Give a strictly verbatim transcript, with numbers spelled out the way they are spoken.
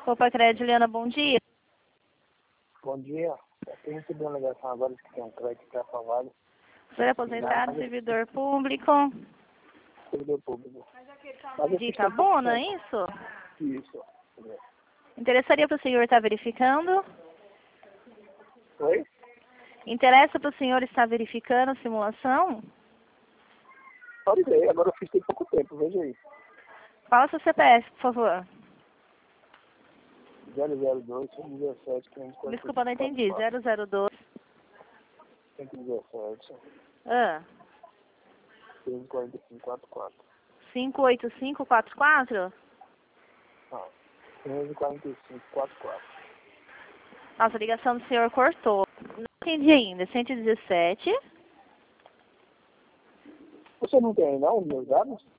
Opa, Crédito, Juliana, bom dia. Bom dia. Eu tenho recebido uma ligação agora de que tem um crédito que é aprovado. O senhor é aposentado, servidor público. Servidor público. De Itabuna, é isso? Isso. Interessaria para o senhor estar verificando? Oi? Interessa para o senhor estar verificando a simulação? Pode ver, agora eu fiz tem pouco tempo, veja aí. Fala seu C P F, por favor. zero zero dois, cento e dezessete, quinhentos e quarenta e cinco. Desculpa, não entendi. zero zero dois. cento e dezessete, Ah. quinhentos e quarenta e cinco, quarenta e quatro. cinco oito cinco quatro quatro? Não. quinhentos e quarenta e cinco, quarenta e quatro. Nossa, a ligação do senhor cortou. Não entendi ainda. cento e dezessete. Você não tem não os meus dados?